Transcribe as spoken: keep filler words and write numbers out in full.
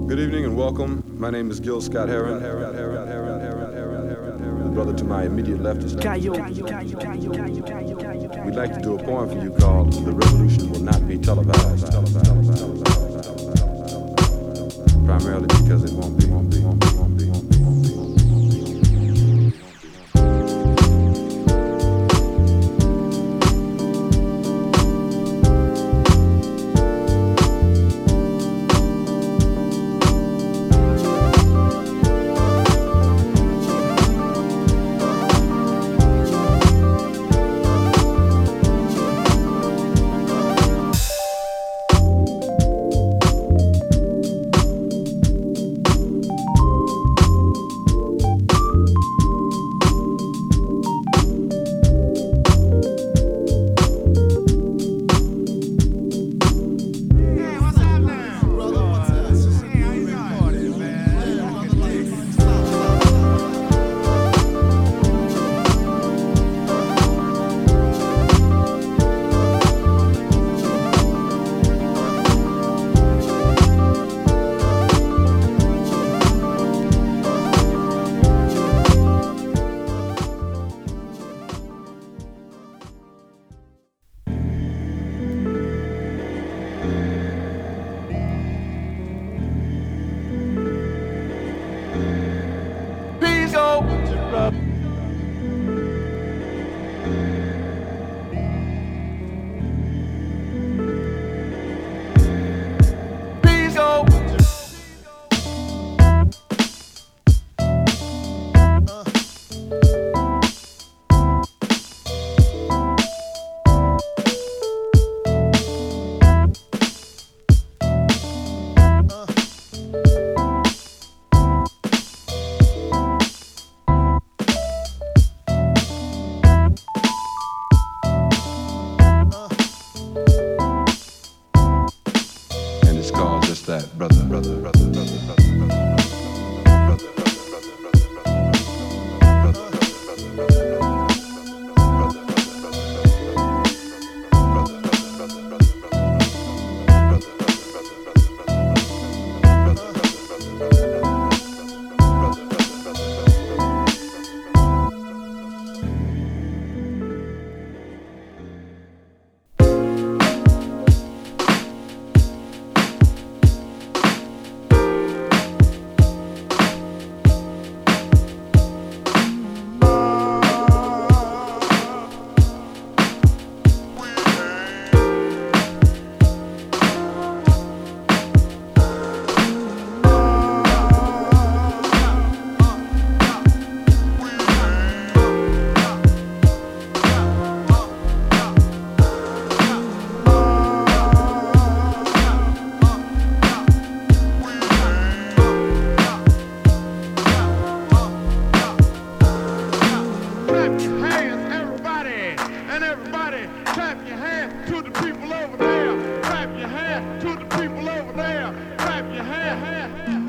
Good evening and welcome. My name is Gil Scott Heron. The brother to my immediate left is We'd like to do a poem for you called The Revolution Will Not Be Televised. Primarily because it won't be, won't be, won't be, won't be, won't be, won't be, won't be. Clap your hands to the people over there. Clap your hands.